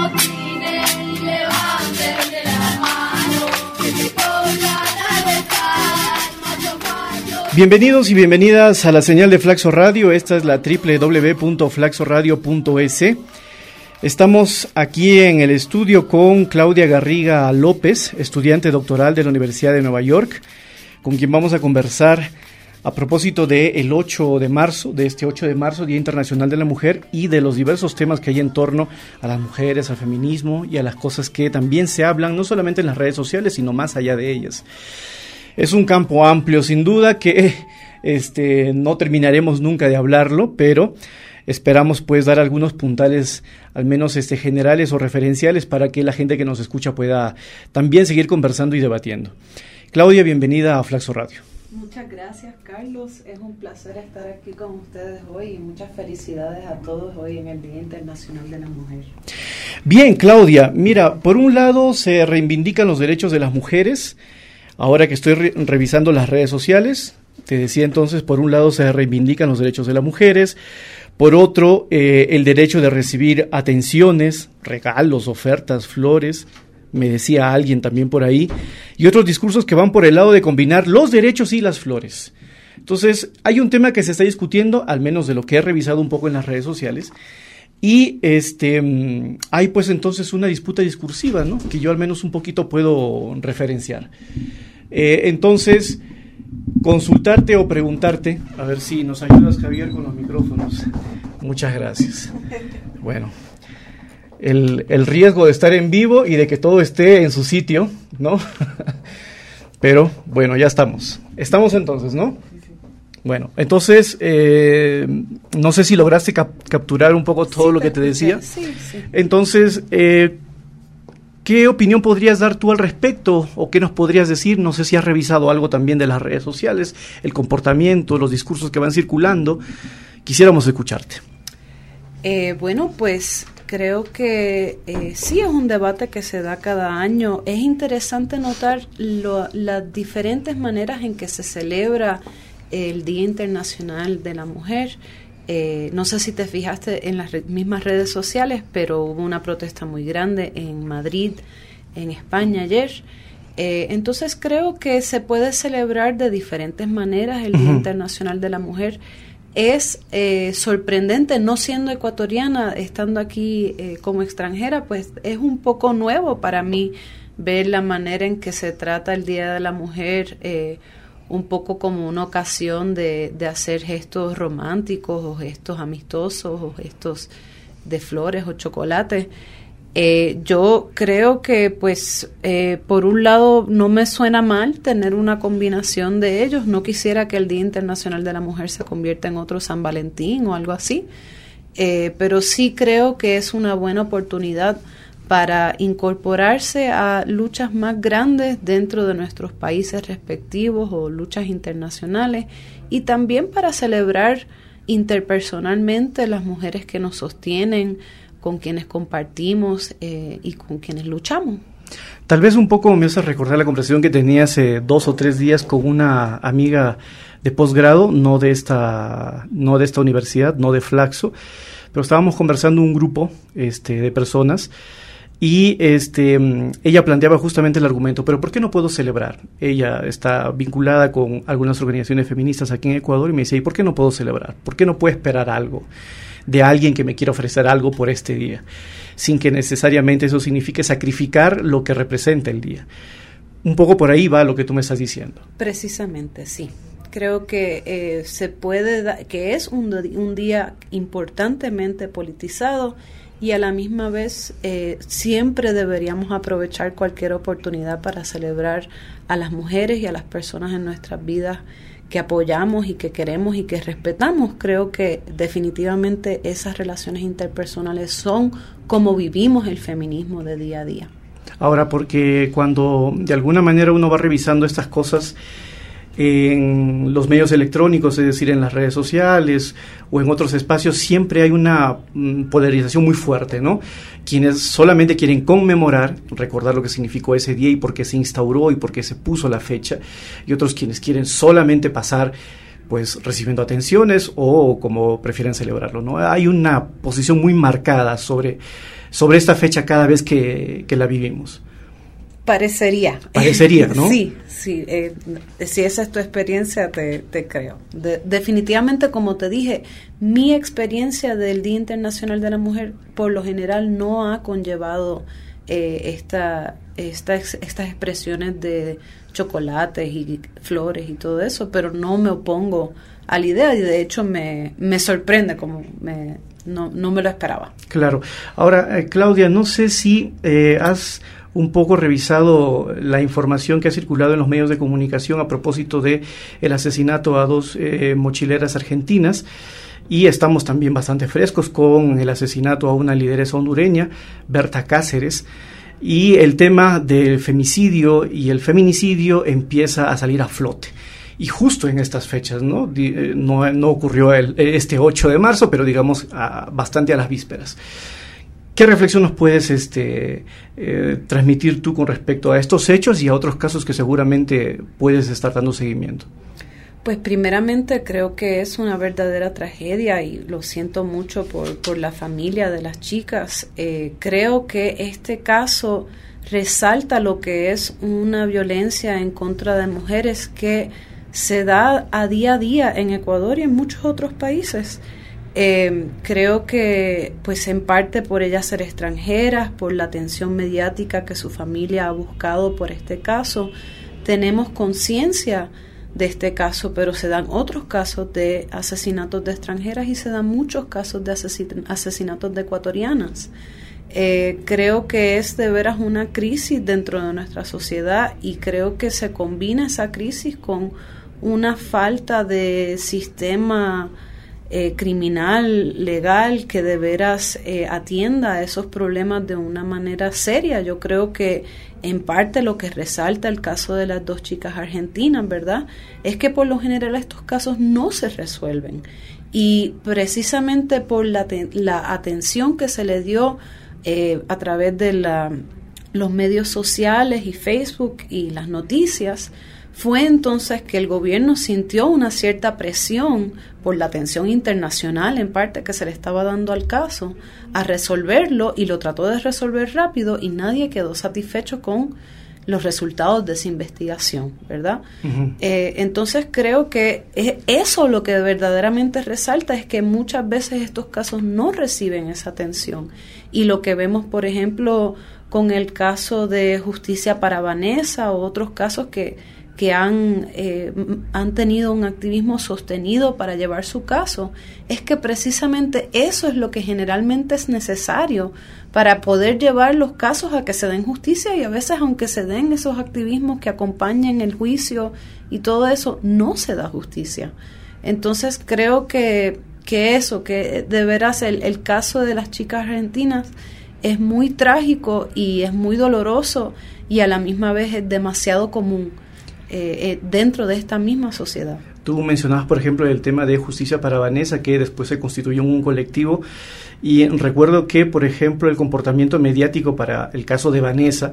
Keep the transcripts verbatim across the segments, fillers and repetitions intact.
amotinen, levanten la mano, que se pongan a rezar, macho fallo. Bienvenidos y bienvenidas a la señal de Flaxo Radio. Esta es la doble u doble u doble u punto flaxo radio punto es. Estamos aquí en el estudio con Claudia Garriga López, estudiante doctoral de la Universidad de Nueva York, con quien vamos a conversar a propósito del ocho de marzo, de este ocho de marzo, Día Internacional de la Mujer, y de los diversos temas que hay en torno a las mujeres, al feminismo y a las cosas que también se hablan, no solamente en las redes sociales, sino más allá de ellas. Es un campo amplio, sin duda, que este, no terminaremos nunca de hablarlo, pero esperamos pues dar algunos puntales, al menos este, generales o referenciales, para que la gente que nos escucha pueda también seguir conversando y debatiendo. Claudia, bienvenida a Flaxo Radio. Muchas gracias, Carlos. Es un placer estar aquí con ustedes hoy y muchas felicidades a todos hoy en el Día Internacional de la Mujer. Bien, Claudia, mira, por un lado se reivindican los derechos de las mujeres. Ahora que estoy re- revisando las redes sociales, te decía entonces, por un lado se reivindican los derechos de las mujeres, por otro, eh, el derecho de recibir atenciones, regalos, ofertas, flores, me decía alguien también por ahí, y otros discursos que van por el lado de combinar los derechos y las flores. Entonces, hay un tema que se está discutiendo, al menos de lo que he revisado un poco en las redes sociales, y este hay pues entonces una disputa discursiva, ¿no?, que yo al menos un poquito puedo referenciar. Eh, entonces, consultarte o preguntarte, a ver si nos ayudas, Javier, con los micrófonos. Muchas gracias. Bueno, el, el riesgo de estar en vivo y de que todo esté en su sitio, ¿no? Pero bueno, ya estamos. Estamos entonces, ¿no? Bueno, entonces, eh, no sé si lograste cap- capturar un poco todo Sí, lo que te decía. Sí, sí. Entonces, eh, ¿qué opinión podrías dar tú al respecto? ¿O qué nos podrías decir? No sé si has revisado algo también de las redes sociales, el comportamiento, los discursos que van circulando. Quisiéramos escucharte. Eh, bueno, pues creo que eh, sí es un debate que se da cada año. Es interesante notar lo, las diferentes maneras en que se celebra el Día Internacional de la Mujer. Eh, no sé si te fijaste en las re- mismas redes sociales, pero hubo una protesta muy grande en Madrid, en España ayer. Eh, entonces creo que se puede celebrar de diferentes maneras el Día uh-huh. Internacional de la Mujer. Es eh, sorprendente, no siendo ecuatoriana, estando aquí eh, como extranjera, pues es un poco nuevo para mí ver la manera en que se trata el Día de la Mujer, eh, un poco como una ocasión de, de hacer gestos románticos o gestos amistosos o gestos de flores o chocolates. Eh, yo creo que pues eh, por un lado no me suena mal tener una combinación de ellos. No quisiera que el Día Internacional de la Mujer se convierta en otro San Valentín o algo así, eh, pero sí creo que es una buena oportunidad para incorporarse a luchas más grandes dentro de nuestros países respectivos o luchas internacionales, y también para celebrar interpersonalmente las mujeres que nos sostienen, con quienes compartimos eh, y con quienes luchamos. Tal vez un poco me hace recordar la conversación que tenía hace dos o tres días con una amiga de posgrado, no de esta, no de esta universidad, no de Flaxo, pero estábamos conversando un grupo este, de personas. Y este, ella planteaba justamente el argumento, pero ¿por qué no puedo celebrar? Ella está vinculada con algunas organizaciones feministas aquí en Ecuador y me dice, ¿y por qué no puedo celebrar? ¿Por qué no puedo esperar algo de alguien que me quiera ofrecer algo por este día? Sin que necesariamente eso signifique sacrificar lo que representa el día. Un poco por ahí va lo que tú me estás diciendo. Precisamente, sí. Creo que eh, se puede da- que es un, un día importantemente politizado, y a la misma vez eh, siempre deberíamos aprovechar cualquier oportunidad para celebrar a las mujeres y a las personas en nuestras vidas que apoyamos y que queremos y que respetamos. Creo que definitivamente esas relaciones interpersonales son como vivimos el feminismo de día a día. Ahora, porque cuando de alguna manera uno va revisando estas cosas en los medios electrónicos, es decir, en las redes sociales o en otros espacios, siempre hay una mm, polarización muy fuerte, ¿no? Quienes solamente quieren conmemorar, recordar lo que significó ese día y por qué se instauró y por qué se puso la fecha, y otros quienes quieren solamente pasar pues recibiendo atenciones o como prefieren celebrarlo, ¿no? Hay una posición muy marcada sobre, sobre esta fecha cada vez que, que la vivimos. Parecería. Parecería, ¿no? Sí, sí. Eh, si esa es tu experiencia, te, te creo. De, definitivamente, como te dije, mi experiencia del Día Internacional de la Mujer, por lo general, no ha conllevado eh, esta, esta, estas expresiones de chocolates y flores y todo eso, pero no me opongo a la idea y de hecho me, me sorprende, como me, no, no me lo esperaba. Claro. Ahora, eh, Claudia, no sé si eh, has un poco revisado la información que ha circulado en los medios de comunicación a propósito de el asesinato a dos eh, mochileras argentinas, y estamos también bastante frescos con el asesinato a una lideresa hondureña, Berta Cáceres, y el tema del femicidio y el feminicidio empieza a salir a flote. Y justo en estas fechas, ¿no? No, no ocurrió el, este ocho de marzo, pero digamos a, bastante a las vísperas. ¿Qué reflexión nos puedes este, eh, transmitir tú con respecto a estos hechos y a otros casos que seguramente puedes estar dando seguimiento? Pues primeramente creo que es una verdadera tragedia y lo siento mucho por, por la familia de las chicas. Eh, creo que este caso resalta lo que es una violencia en contra de mujeres que se da a día a día en Ecuador y en muchos otros países. Eh, creo que pues en parte por ellas ser extranjeras, por la atención mediática que su familia ha buscado por este caso, tenemos conciencia de este caso, pero se dan otros casos de asesinatos de extranjeras y se dan muchos casos de asesin- asesinatos de ecuatorianas. Eh, creo que es de veras una crisis dentro de nuestra sociedad y creo que se combina esa crisis con una falta de sistema Eh, criminal, legal, que de veras eh, atienda a esos problemas de una manera seria. Yo creo que en parte lo que resalta el caso de las dos chicas argentinas, ¿verdad?, es que por lo general estos casos no se resuelven y precisamente por la, te- la atención que se le dio eh, a través de la, los medios sociales y Facebook y las noticias, fue entonces que el gobierno sintió una cierta presión por la atención internacional en parte que se le estaba dando al caso a resolverlo y lo trató de resolver rápido y nadie quedó satisfecho con los resultados de esa investigación, ¿verdad? Uh-huh. Eh, entonces creo que es eso lo que verdaderamente resalta, es que muchas veces estos casos no reciben esa atención y lo que vemos, por ejemplo, con el caso de Justicia para Vanessa o otros casos que que han, eh, han tenido un activismo sostenido para llevar su caso, es que precisamente eso es lo que generalmente es necesario para poder llevar los casos a que se den justicia, y a veces aunque se den esos activismos que acompañen el juicio y todo eso, no se da justicia. Entonces creo que, que eso, que de veras el, el caso de las chicas argentinas es muy trágico y es muy doloroso y a la misma vez es demasiado común Eh, eh, dentro de esta misma sociedad. Tú mencionabas, por ejemplo, el tema de Justicia para Vanessa, que después se constituyó en un colectivo, y recuerdo que, por ejemplo, el comportamiento mediático para el caso de Vanessa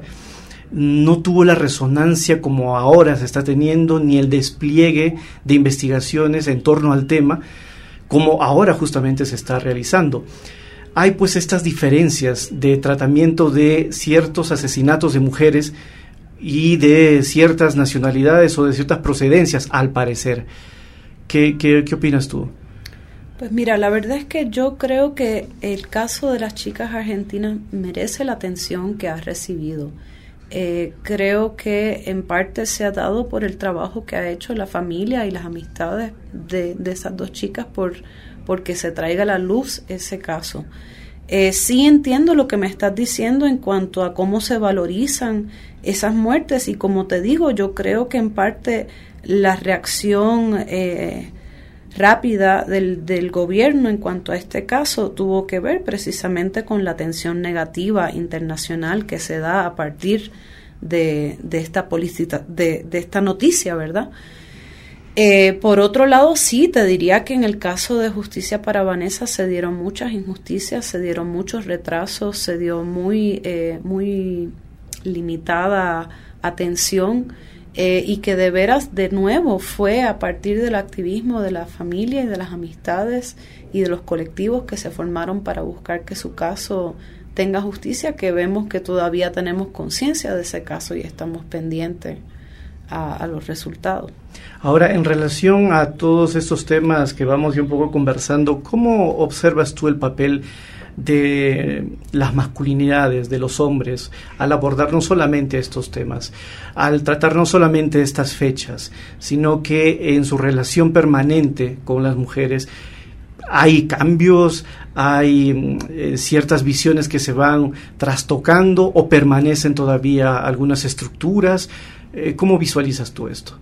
no tuvo la resonancia como ahora se está teniendo, ni el despliegue de investigaciones en torno al tema, como ahora justamente se está realizando. Hay pues estas diferencias de tratamiento de ciertos asesinatos de mujeres y de ciertas nacionalidades o de ciertas procedencias, al parecer. ¿Qué, qué, qué opinas tú? Pues mira, la verdad es que yo creo que el caso de las chicas argentinas merece la atención que ha recibido. Eh, creo que en parte se ha dado por el trabajo que ha hecho la familia y las amistades de, de esas dos chicas por porque se traiga a la luz ese caso. Eh, sí entiendo lo que me estás diciendo en cuanto a cómo se valorizan esas muertes y como te digo, yo creo que en parte la reacción eh, rápida del, del gobierno en cuanto a este caso tuvo que ver precisamente con la atención negativa internacional que se da a partir de, de esta política, de, de esta noticia, ¿verdad? Eh, por otro lado, sí, te diría que en el caso de Justicia para Vanessa se dieron muchas injusticias, se dieron muchos retrasos, se dio muy, eh, muy limitada atención eh, y que de veras, de nuevo, fue a partir del activismo de la familia y de las amistades y de los colectivos que se formaron para buscar que su caso tenga justicia, que vemos que todavía tenemos conciencia de ese caso y estamos pendientes a, a los resultados. Ahora, en relación a todos estos temas que vamos ya un poco conversando, ¿cómo observas tú el papel de las masculinidades, de los hombres, al abordar no solamente estos temas, al tratar no solamente estas fechas, sino que en su relación permanente con las mujeres hay cambios, hay eh, ciertas visiones que se van trastocando o permanecen todavía algunas estructuras? Eh, ¿Cómo visualizas tú esto?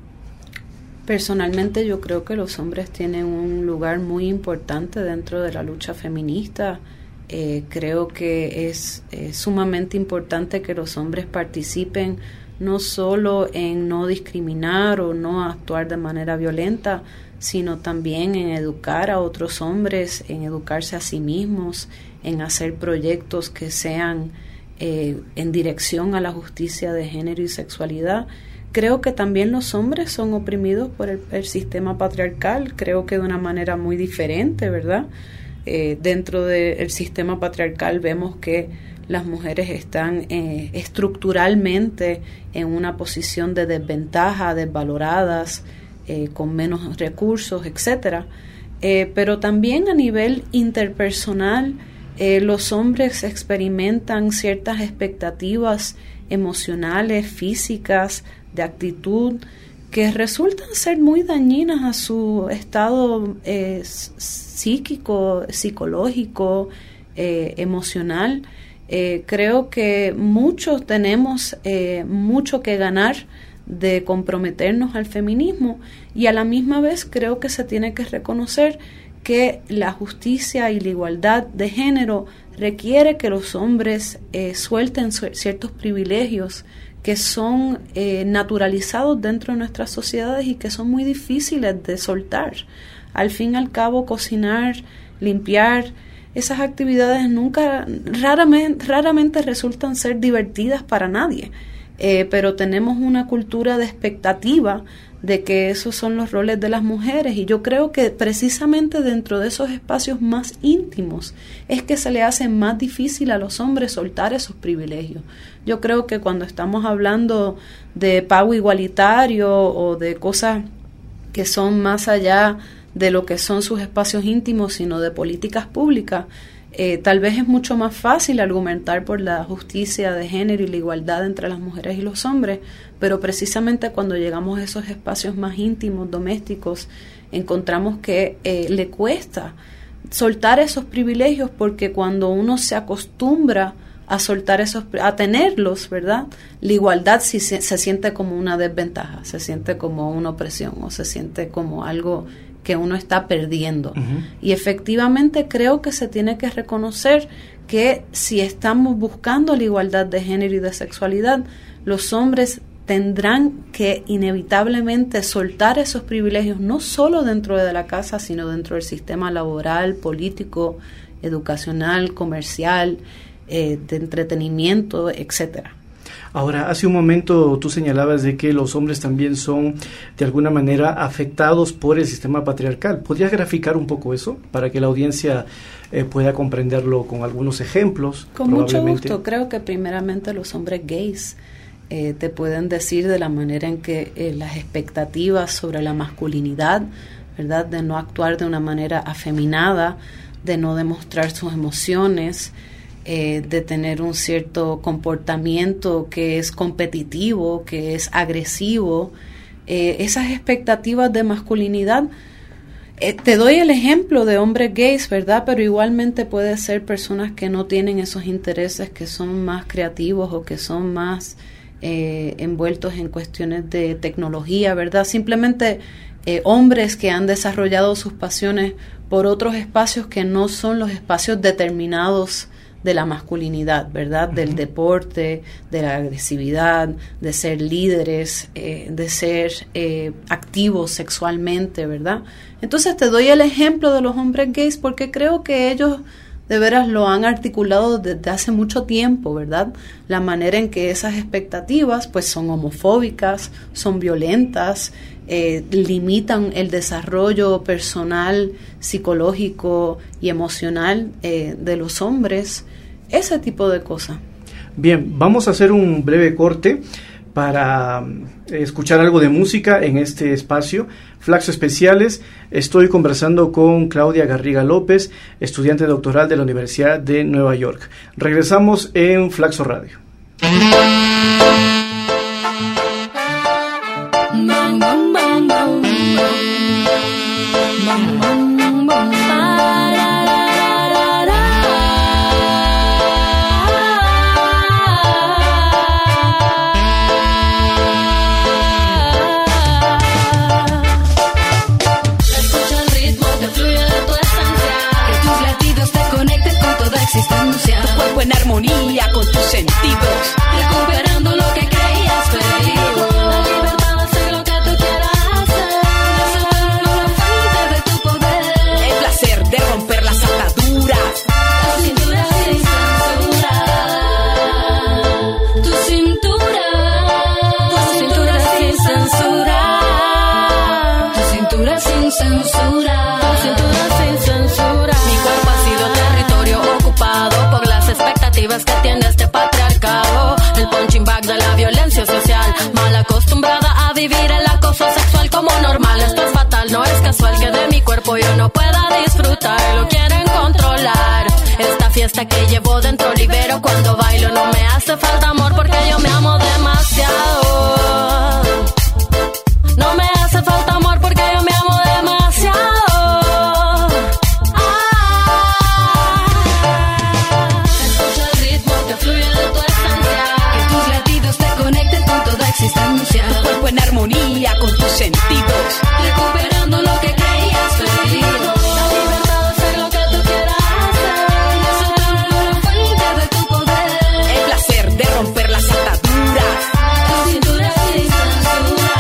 Personalmente yo creo que los hombres tienen un lugar muy importante dentro de la lucha feminista. Eh, creo que es eh, sumamente importante que los hombres participen no solo en no discriminar o no actuar de manera violenta, sino también en educar a otros hombres, en educarse a sí mismos, en hacer proyectos que sean eh, en dirección a la justicia de género y sexualidad. Creo que también los hombres son oprimidos por el, el sistema patriarcal, creo que de una manera muy diferente, ¿verdad? Eh, dentro del sistema patriarcal vemos que las mujeres están eh, estructuralmente en una posición de desventaja, desvaloradas, eh, con menos recursos, etcétera. Eh, pero también a nivel interpersonal, eh, los hombres experimentan ciertas expectativas emocionales, físicas, de actitud, que resultan ser muy dañinas a su estado eh, psíquico, psicológico, eh, emocional. Eh, creo que muchos tenemos eh, mucho que ganar de comprometernos al feminismo, y a la misma vez creo que se tiene que reconocer que la justicia y la igualdad de género requiere que los hombres eh, suelten su- ciertos privilegios que son eh, naturalizados dentro de nuestras sociedades y que son muy difíciles de soltar. Al fin y al cabo, cocinar, limpiar, esas actividades nunca, raramente, raramente resultan ser divertidas para nadie, eh, pero tenemos una cultura de expectativa de que esos son los roles de las mujeres, y yo creo que precisamente dentro de esos espacios más íntimos es que se le hace más difícil a los hombres soltar esos privilegios. Yo creo que cuando estamos hablando de pago igualitario o de cosas que son más allá de lo que son sus espacios íntimos, sino de políticas públicas, eh, tal vez es mucho más fácil argumentar por la justicia de género y la igualdad entre las mujeres y los hombres, pero precisamente cuando llegamos a esos espacios más íntimos, domésticos, encontramos que eh, le cuesta soltar esos privilegios, porque cuando uno se acostumbra a soltar esos, a tenerlos, ¿verdad? La igualdad sí se, se siente como una desventaja, se siente como una opresión o se siente como algo que uno está perdiendo. Uh-huh. Y efectivamente creo que se tiene que reconocer que si estamos buscando la igualdad de género y de sexualidad, los hombres tendrán que inevitablemente soltar esos privilegios, no solo dentro de la casa, sino dentro del sistema laboral, político, educacional, comercial, eh, de entretenimiento, etcétera. Ahora, hace un momento tú señalabas de que los hombres también son de alguna manera afectados por el sistema patriarcal. ¿Podrías graficar un poco eso para que la audiencia eh, pueda comprenderlo con algunos ejemplos? Con mucho gusto. Creo que primeramente los hombres gays eh, te pueden decir de la manera en que eh, las expectativas sobre la masculinidad, ¿verdad?, de no actuar de una manera afeminada, de no demostrar sus emociones, Eh, de tener un cierto comportamiento que es competitivo, que es agresivo, eh, esas expectativas de masculinidad. Eh, te doy el ejemplo de hombres gays, ¿verdad? Pero igualmente puede ser personas que no tienen esos intereses, que son más creativos o que son más eh, envueltos en cuestiones de tecnología, ¿verdad? Simplemente eh, hombres que han desarrollado sus pasiones por otros espacios que no son los espacios determinados de la masculinidad, ¿verdad? Uh-huh. Del deporte, de la agresividad, de ser líderes, eh, de ser eh, activos sexualmente, ¿verdad? Entonces te doy el ejemplo de los hombres gays porque creo que ellos de veras lo han articulado desde hace mucho tiempo, ¿verdad? La manera en que esas expectativas pues son homofóbicas, son violentas, eh, limitan el desarrollo personal, psicológico y emocional eh, de los hombres, ese tipo de cosas. Bien, vamos a hacer un breve corte para escuchar algo de música en este espacio. Flaxo Especiales. Estoy conversando con Claudia Garriga López, estudiante doctoral de la Universidad de Nueva York. Regresamos en Flaxo Radio. Tu cuerpo en armonía con tus sentidos, recuperando lo que creías perdido. La libertad de hacer lo que tú quieras hacer, la fuente de tu poder. El placer de romper las ataduras. Tu cintura sin censura. Tu cintura. Tu cintura sin censura. Tu cintura sin censura. Tu cintura sin censura. Mi cuerpo ha sido territorio ocupado por las expectativas que tiene este patriarcado. El punching bag de la violencia social, mal acostumbrada a vivir el acoso sexual como normal. Esto es fatal, no es casual que de mi cuerpo yo no pueda disfrutar. Lo quieren controlar. Esta fiesta que llevo dentro libero cuando bailo. No me hace falta amor porque yo me amo demasiado. No me hace falta amor porque yo me amo demasiado. Existencia. Tu cuerpo en armonía con tus sentidos, recuperando lo que creías perdido. La libertad de hacer lo que tú quieras hacer, la fuente de tu poder. El placer de romper las ataduras. Tu cintura sin censura.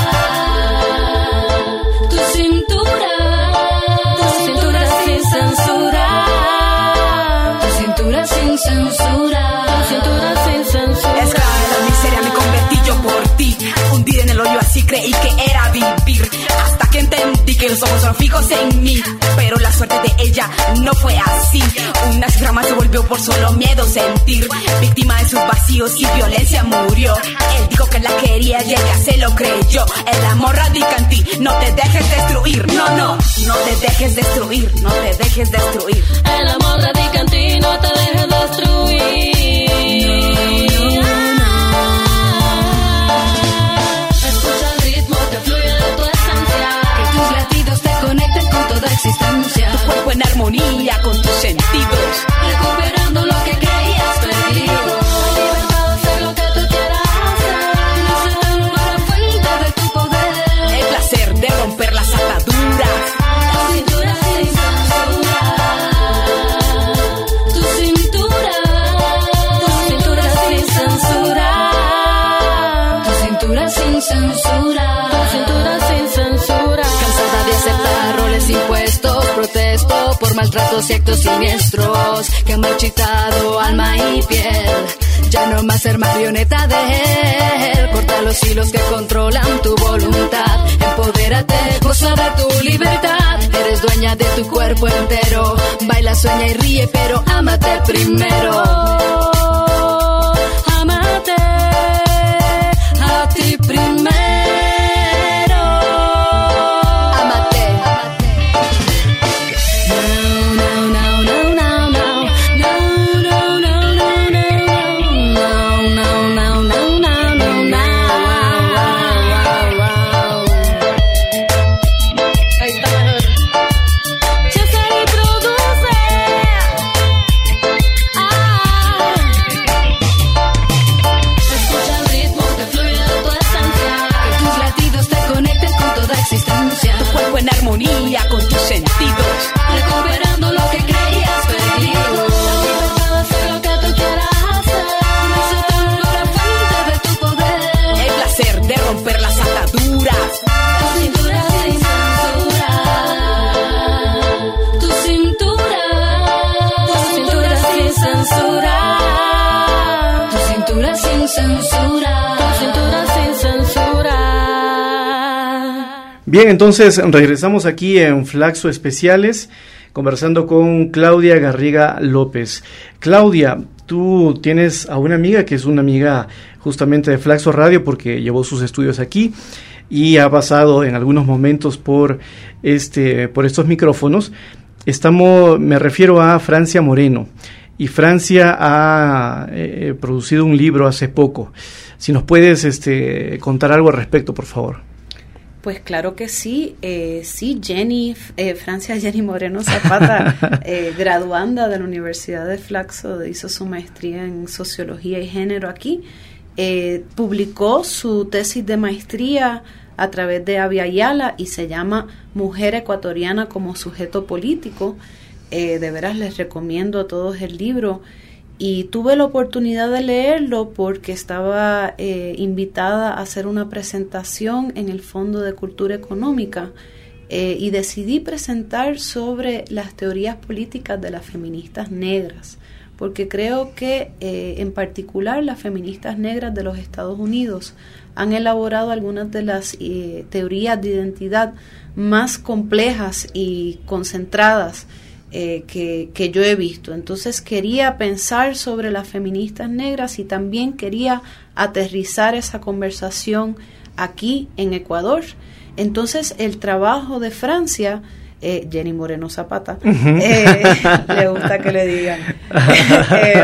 Tu cintura. Tu cintura sin censura. Tu cintura sin censura. Tu cintura sin censura. Esclava de la miseria me convertí yo por ti. Hundida en el hoyo así creí que era vivir, hasta que entendí que los ojos son fijos en mí. Pero la suerte de ella no fue así. Una cifra más se volvió por solo miedo sentir. Víctima de sus vacíos y violencia murió. Él dijo que la quería y ella se lo creyó. El amor radica en ti, no te dejes destruir. No, no, no te dejes destruir. No te dejes destruir. El amor radica en ti, no te dejes destruir. Existencia. Tu cuerpo en armonía con tus sentidos, recuperando lo que creías perdido. La libertad de hacer lo que tú quieras hacer, la fuente de tu poder. El placer de romper las ataduras. Tu cintura sin censura. Tu cintura. Tu cintura sin censura. Tu cintura sin censura. Tu cintura sin censura. Cansada de aceptar roles impuestos, protesto por maltratos y actos siniestros que han marchitado alma y piel. Ya no más ser marioneta de él. Corta los hilos que controlan tu voluntad. Empodérate, goza de tu libertad. Eres dueña de tu cuerpo entero. Baila, sueña y ríe, pero ámate primero. Ámate a ti primero. cintura sin censura, tu cintura sin censura. Bien, entonces regresamos aquí en Flaxo Especiales, conversando con Claudia Garriga López. Claudia, tú tienes a una amiga que es una amiga justamente de Flaxo Radio porque llevó sus estudios aquí y ha pasado en algunos momentos por este por estos micrófonos. Estamos, me refiero a Francia Moreno, y Francia ha eh, producido un libro hace poco. Si nos puedes este, contar algo al respecto, por favor. Pues claro que sí, eh, sí, Jenny, eh, Francia Jenny Moreno Zapata, eh, graduanda de la Universidad de Flaxo, hizo su maestría en Sociología y Género aquí, eh, publicó su tesis de maestría a través de Avia Yala y se llama Mujer Ecuatoriana como Sujeto Político. Eh, de veras les recomiendo a todos el libro. Y tuve la oportunidad de leerlo porque estaba eh, invitada a hacer una presentación en el Fondo de Cultura Económica eh, y decidí presentar sobre las teorías políticas de las feministas negras, porque creo que eh, en particular las feministas negras de los Estados Unidos han elaborado algunas de las eh, teorías de identidad más complejas y concentradas Eh, que, que yo he visto. Entonces quería pensar sobre las feministas negras y también quería aterrizar esa conversación aquí en Ecuador. Entonces el trabajo de Francia, eh, Jenny Moreno Zapata, uh-huh. eh, le gusta que le digan, eh,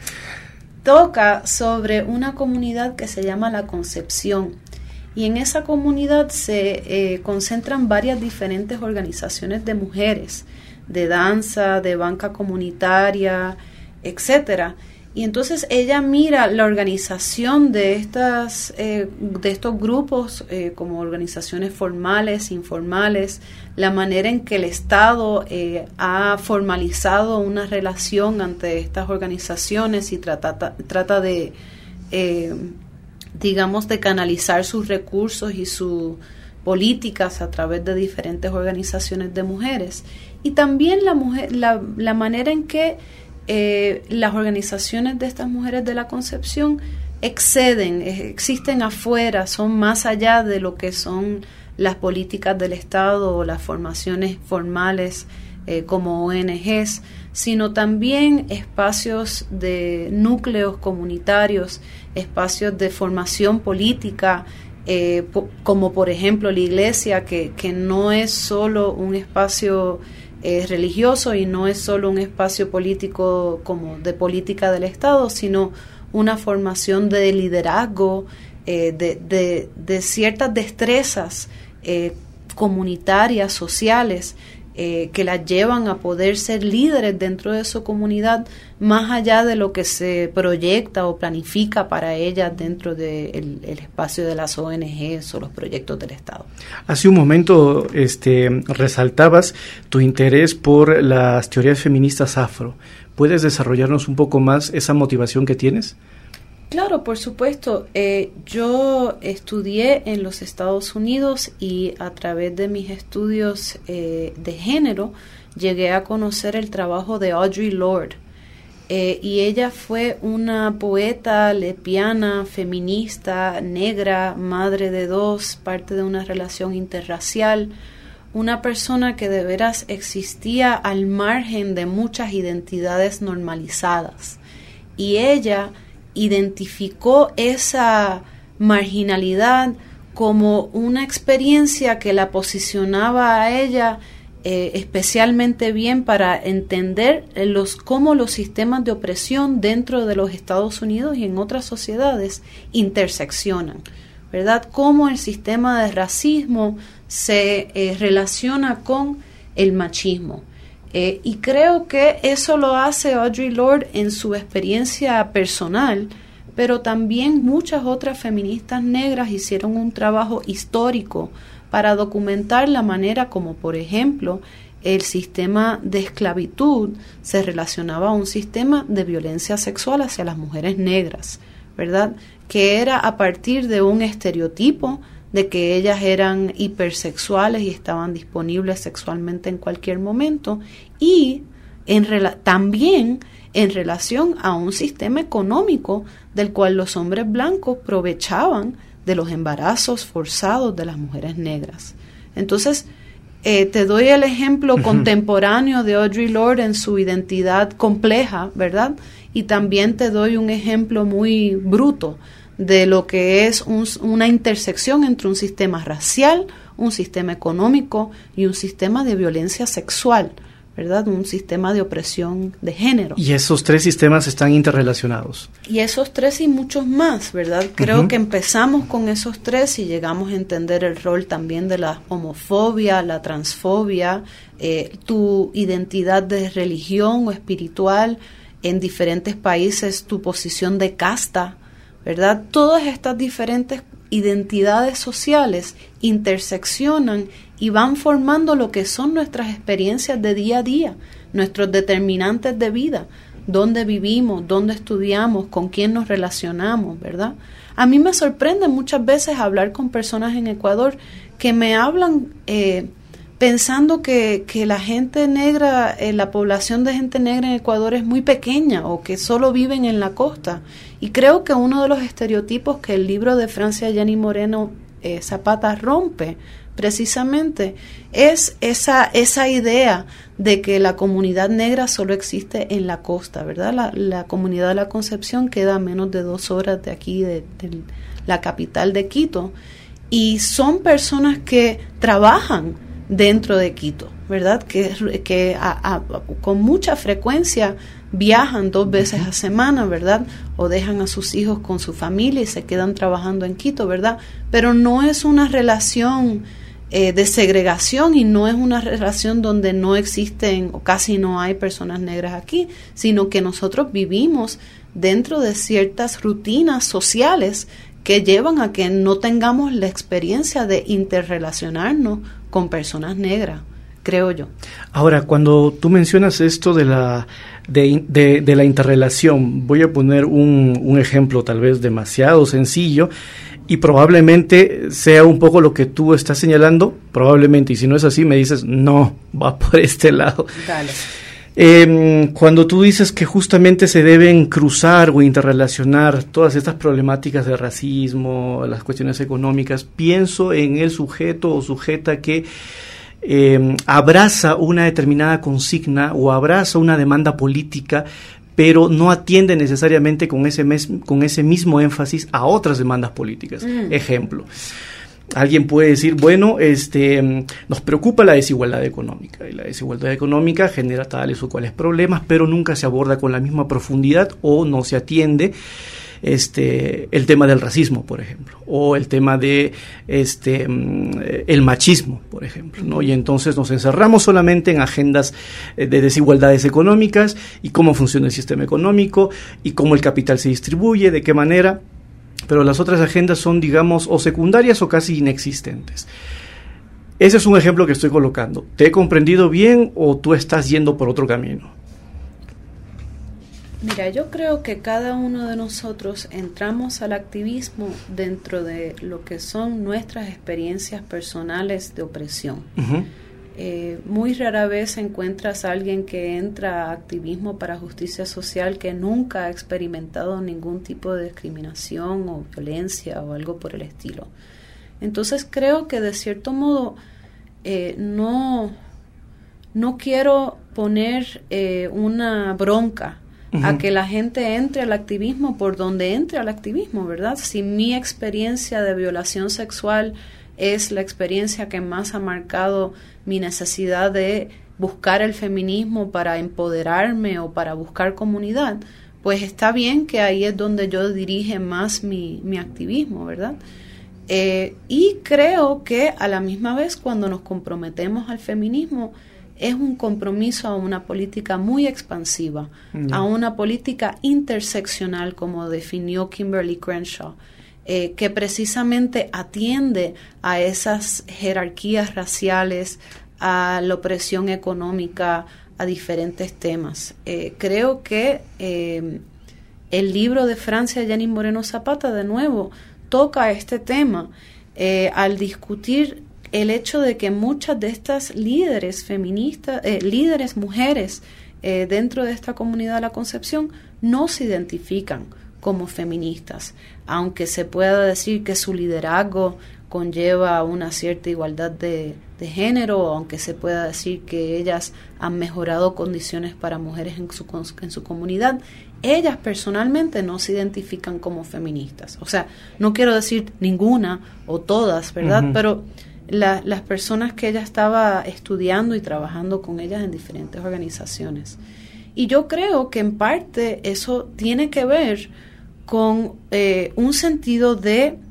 toca sobre una comunidad que se llama La Concepción. Y en esa comunidad se eh, concentran varias diferentes organizaciones de mujeres, de danza, de banca comunitaria, etcétera. Y entonces ella mira la organización de estas eh, de estos grupos eh, como organizaciones formales, informales, la manera en que el Estado eh, ha formalizado una relación ante estas organizaciones y trata, trata de, eh, digamos, de canalizar sus recursos y sus políticas a través de diferentes organizaciones de mujeres. Y también la, mujer, la, la manera en que eh, las organizaciones de estas mujeres de la Concepción exceden, eh, existen afuera, son más allá de lo que son las políticas del Estado o las formaciones formales eh, como O N Ges, sino también espacios de núcleos comunitarios, espacios de formación política, eh, po- como por ejemplo la iglesia, que, que no es solo un espacio Eh, religioso y no es solo un espacio político como de política del Estado, sino una formación de liderazgo, eh, de, de, de ciertas destrezas eh, comunitarias, sociales, eh, que las llevan a poder ser líderes dentro de su comunidad, más allá de lo que se proyecta o planifica para ellas dentro del de espacio de las O N Ges o los proyectos del Estado. Hace un momento este, resaltabas tu interés por las teorías feministas afro. ¿Puedes desarrollarnos un poco más esa motivación que tienes? Claro, por supuesto. Eh, yo estudié en los Estados Unidos y a través de mis estudios eh, de género llegué a conocer el trabajo de Audre Lorde. Eh, y ella fue una poeta lesbiana, feminista, negra, madre de dos, parte de una relación interracial, una persona que de veras existía al margen de muchas identidades normalizadas. Y ella identificó esa marginalidad como una experiencia que la posicionaba a ella eh, especialmente bien para entender los cómo los sistemas de opresión dentro de los Estados Unidos y en otras sociedades interseccionan, ¿verdad? Cómo el sistema de racismo se eh, relaciona con el machismo. Eh, y creo que eso lo hace Audre Lorde en su experiencia personal, pero también muchas otras feministas negras hicieron un trabajo histórico para documentar la manera como, por ejemplo, el sistema de esclavitud se relacionaba a un sistema de violencia sexual hacia las mujeres negras, ¿verdad? Que era a partir de un estereotipo de que ellas eran hipersexuales y estaban disponibles sexualmente en cualquier momento, y en rela- también en relación a un sistema económico del cual los hombres blancos aprovechaban de los embarazos forzados de las mujeres negras. Entonces, eh, te doy el ejemplo uh-huh. contemporáneo de Audre Lorde en su identidad compleja, ¿verdad? Y también te doy un ejemplo muy bruto de lo que es un, una intersección entre un sistema racial, un sistema económico y un sistema de violencia sexual, ¿verdad? Un sistema de opresión de género. Y esos tres sistemas están interrelacionados. Y esos tres y muchos más, ¿verdad? Creo uh-huh. que empezamos con esos tres y llegamos a entender el rol también de la homofobia, la transfobia, eh, tu identidad de religión o espiritual, en diferentes países tu posición de casta, ¿verdad? Todas estas diferentes identidades sociales interseccionan y van formando lo que son nuestras experiencias de día a día, nuestros determinantes de vida, dónde vivimos, dónde estudiamos, con quién nos relacionamos, ¿verdad? A mí me sorprende muchas veces hablar con personas en Ecuador que me hablan eh, pensando que, que la gente negra, eh, la población de gente negra en Ecuador es muy pequeña o que solo viven en la costa. Y creo que uno de los estereotipos que el libro de Francia Jenny Moreno eh, Zapata rompe precisamente es esa, esa idea de que la comunidad negra solo existe en la costa, ¿verdad? La, la comunidad de la Concepción queda a menos de dos horas de aquí, de, de la capital de Quito, y son personas que trabajan dentro de Quito, ¿verdad? Que, que a, a, con mucha frecuencia viajan dos veces a semana, ¿verdad? O dejan a sus hijos con su familia y se quedan trabajando en Quito, ¿verdad? Pero no es una relación eh, de segregación y no es una relación donde no existen o casi no hay personas negras aquí, sino que nosotros vivimos dentro de ciertas rutinas sociales que llevan a que no tengamos la experiencia de interrelacionarnos con personas negras, creo yo. Ahora, cuando tú mencionas esto de la de, de, de la interrelación, voy a poner un, un ejemplo tal vez demasiado sencillo y probablemente sea un poco lo que tú estás señalando, probablemente, y si no es así me dices, no, va por este lado. Dale. Eh, cuando tú dices que justamente se deben cruzar o interrelacionar todas estas problemáticas de racismo, las cuestiones económicas, pienso en el sujeto o sujeta que eh, abraza una determinada consigna o abraza una demanda política, pero no atiende necesariamente con ese, mes, con ese mismo énfasis a otras demandas políticas. Mm. Ejemplo. Alguien puede decir, bueno, este, nos preocupa la desigualdad económica, y la desigualdad económica genera tales o cuales problemas, pero nunca se aborda con la misma profundidad o no se atiende este, el tema del racismo, por ejemplo, o el tema de este, el machismo, por ejemplo, ¿no? Y entonces nos encerramos solamente en agendas de desigualdades económicas y cómo funciona el sistema económico y cómo el capital se distribuye, de qué manera. Pero las otras agendas son, digamos, o secundarias o casi inexistentes. Ese es un ejemplo que estoy colocando. ¿Te he comprendido bien o tú estás yendo por otro camino? Mira, yo creo que cada uno de nosotros entramos al activismo dentro de lo que son nuestras experiencias personales de opresión. Uh-huh. Eh, muy rara vez encuentras a alguien que entra a activismo para justicia social que nunca ha experimentado ningún tipo de discriminación o violencia o algo por el estilo. Entonces creo que de cierto modo eh, no, no quiero poner eh, una bronca uh-huh. a que la gente entre al activismo por donde entre al activismo, ¿verdad? Si mi experiencia de violación sexual es la experiencia que más ha marcado mi necesidad de buscar el feminismo para empoderarme o para buscar comunidad, pues está bien que ahí es donde yo dirige más mi, mi activismo, ¿verdad? Eh, y creo que a la misma vez cuando nos comprometemos al feminismo es un compromiso a una política muy expansiva, mm. a una política interseccional como definió Kimberly Crenshaw, Eh, que precisamente atiende a esas jerarquías raciales, a la opresión económica, a diferentes temas. Eh, creo que eh, el libro de Francia Jenny Moreno Zapata, de nuevo, toca este tema eh, al discutir el hecho de que muchas de estas líderes feministas, eh, líderes mujeres eh, dentro de esta comunidad de la Concepción no se identifican como feministas, aunque se pueda decir que su liderazgo conlleva una cierta igualdad de, de género, aunque se pueda decir que ellas han mejorado condiciones para mujeres en su, en su comunidad, ellas personalmente no se identifican como feministas. O sea, no quiero decir ninguna o todas, ¿verdad? Uh-huh. Pero la, las personas que ella estaba estudiando y trabajando con ellas en diferentes organizaciones. Y yo creo que en parte eso tiene que ver con eh, un sentido de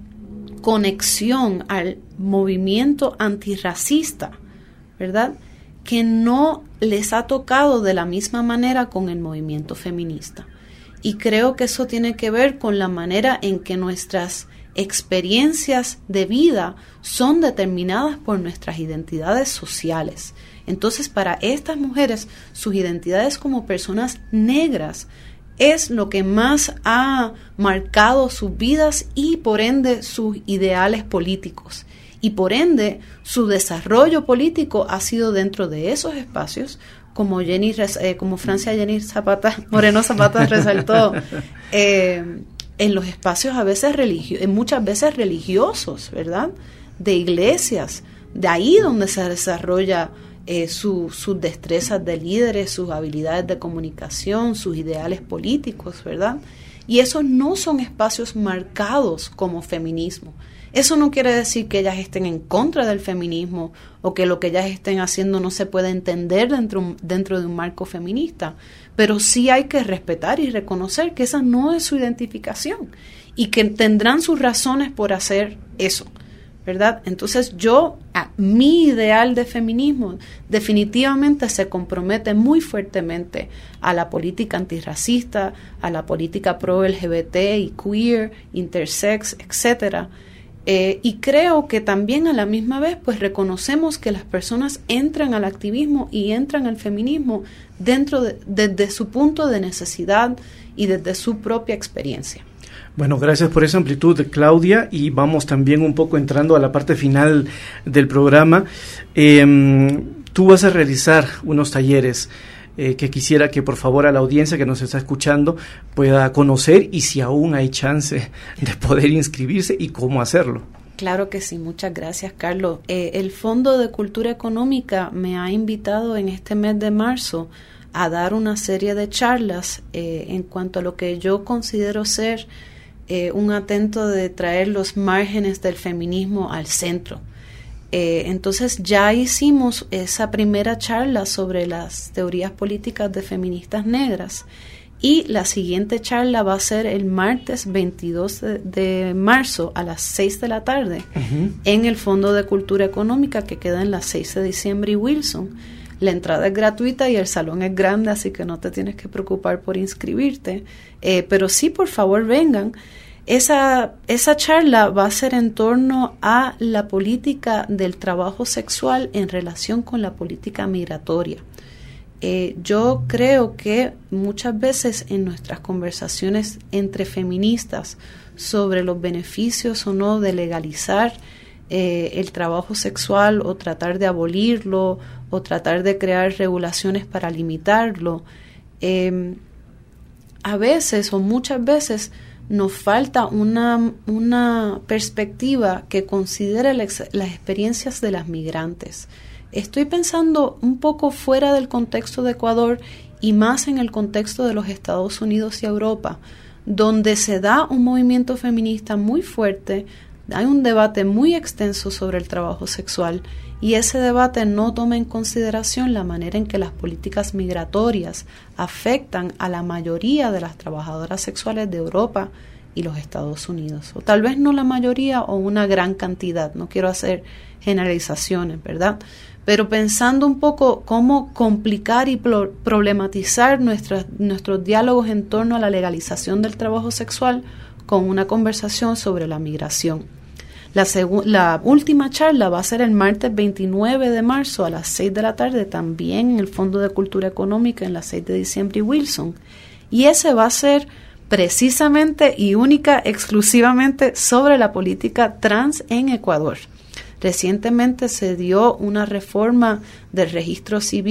conexión al movimiento antirracista, ¿verdad?, que no les ha tocado de la misma manera con el movimiento feminista. Y creo que eso tiene que ver con la manera en que nuestras experiencias de vida son determinadas por nuestras identidades sociales. Entonces, para estas mujeres, sus identidades como personas negras es lo que más ha marcado sus vidas y, por ende, sus ideales políticos. Y, por ende, su desarrollo político ha sido dentro de esos espacios, como Jenny, eh, como Francia Jenny Zapata, Moreno Zapata resaltó, eh, en los espacios a veces religiosos, muchas veces religiosos, ¿verdad?, de iglesias, de ahí donde se desarrolla eh, su, sus destrezas de líderes, sus habilidades de comunicación, sus ideales políticos, ¿verdad? Y esos no son espacios marcados como feminismo. Eso no quiere decir que ellas estén en contra del feminismo o que lo que ellas estén haciendo no se pueda entender dentro, dentro de un marco feminista, pero sí hay que respetar y reconocer que esa no es su identificación y que tendrán sus razones por hacer eso, ¿verdad? Entonces yo, a, mi ideal de feminismo definitivamente se compromete muy fuertemente a la política antirracista, a la política pro L G B T y queer, intersex, etcétera. Eh, y creo que también a la misma vez pues reconocemos que las personas entran al activismo y entran al feminismo dentro de, desde su punto de necesidad y desde su propia experiencia. Bueno, gracias por esa amplitud, Claudia, y vamos también un poco entrando a la parte final del programa. Eh, tú vas a realizar unos talleres Eh, que quisiera que por favor a la audiencia que nos está escuchando pueda conocer y si aún hay chance de poder inscribirse y cómo hacerlo. Claro que sí, muchas gracias, Carlos. Eh, el Fondo de Cultura Económica me ha invitado en este mes de marzo a dar una serie de charlas eh, en cuanto a lo que yo considero ser eh, un atento de traer los márgenes del feminismo al centro. Eh, entonces ya hicimos esa primera charla sobre las teorías políticas de feministas negras y la siguiente charla va a ser el martes veintidós de, de marzo a las seis de la tarde uh-huh. en el Fondo de Cultura Económica que queda en la seis de diciembre y Wilson. La entrada es gratuita y el salón es grande, así que no te tienes que preocupar por inscribirte, eh, pero sí, por favor, vengan. Esa, esa charla va a ser en torno a la política del trabajo sexual en relación con la política migratoria. Eh, yo creo que muchas veces en nuestras conversaciones entre feministas sobre los beneficios o no de legalizar eh, el trabajo sexual o tratar de abolirlo o tratar de crear regulaciones para limitarlo, eh, a veces o muchas veces nos falta una, una perspectiva que considere las, las experiencias de las migrantes. Estoy pensando un poco fuera del contexto de Ecuador y más en el contexto de los Estados Unidos y Europa, donde se da un movimiento feminista muy fuerte, hay un debate muy extenso sobre el trabajo sexual y ese debate no toma en consideración la manera en que las políticas migratorias afectan a la mayoría de las trabajadoras sexuales de Europa y los Estados Unidos, o tal vez no la mayoría o una gran cantidad, no quiero hacer generalizaciones, ¿verdad? Pero pensando un poco cómo complicar y pro- problematizar nuestras, nuestros diálogos en torno a la legalización del trabajo sexual con una conversación sobre la migración. La, segu- la última charla va a ser el martes veintinueve de marzo a las seis de la tarde, también en el Fondo de Cultura Económica en la seis de diciembre y Wilson. Y ese va a ser precisamente y única, exclusivamente sobre la política trans en Ecuador. Recientemente se dio una reforma del registro civil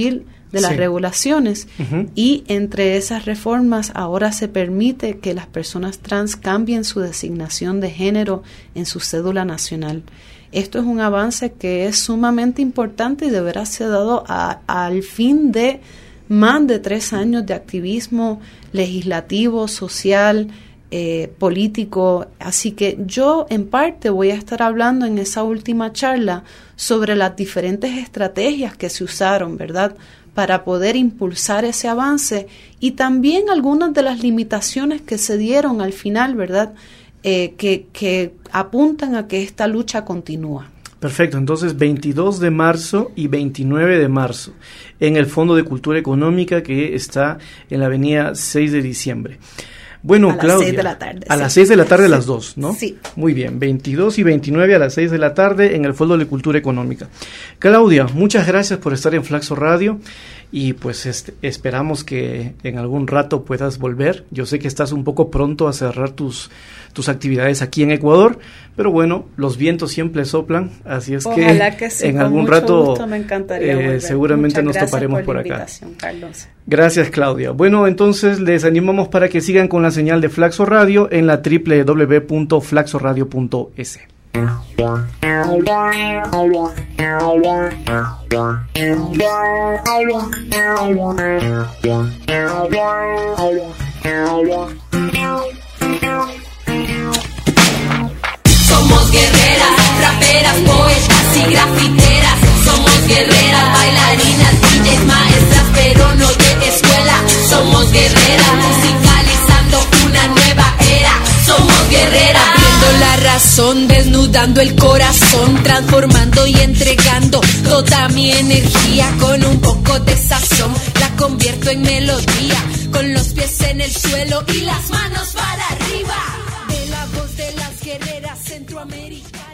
de las Sí. regulaciones, Ujú. y entre esas reformas ahora se permite que las personas trans cambien su designación de género en su cédula nacional. Esto es un avance que es sumamente importante y de verdad se ha dado a, al fin de más de tres años de activismo legislativo, social, eh, político. Así que yo en parte voy a estar hablando en esa última charla sobre las diferentes estrategias que se usaron, ¿verdad?, para poder impulsar ese avance, y también algunas de las limitaciones que se dieron al final, ¿verdad?, eh, que, que apuntan a que esta lucha continúa. Perfecto, entonces veintidós de marzo y veintinueve de marzo en el Fondo de Cultura Económica, que está en la avenida seis de diciembre. Bueno, A las Claudia, seis de la tarde, a sí. las seis de la tarde Sí. las dos, ¿no? Sí. Muy bien, veintidós y veintinueve a las seis de la tarde en el Fondo de Cultura Económica. Claudia, muchas gracias por estar en Flaxo Radio, y pues este, esperamos que en algún rato puedas volver. Yo sé que estás un poco pronto a cerrar tus, tus actividades aquí en Ecuador, pero bueno, los vientos siempre soplan, así es Ojalá que, que sí, en con algún mucho rato gusto, me encantaría eh, volver. seguramente Muchas nos gracias toparemos por por la acá. invitación, Carlos. Gracias, Claudia. Bueno, entonces les animamos para que sigan con la señal de Flaxo Radio en la doble u doble u doble u punto flaxo radio punto es. Somos guerreras, raperas, poetas y grafiteras. Somos guerreras, bailarinas, D Js, maestras, pero no de escuela. Somos guerreras, musicalizando una nueva era. Somos guerreras, viendo la razón, desnudando el corazón, transformando y entregando toda mi energía con un poco de sazón. La convierto en melodía, con los pies en el suelo y las manos para arriba. De la voz de las guerreras centroamericanas.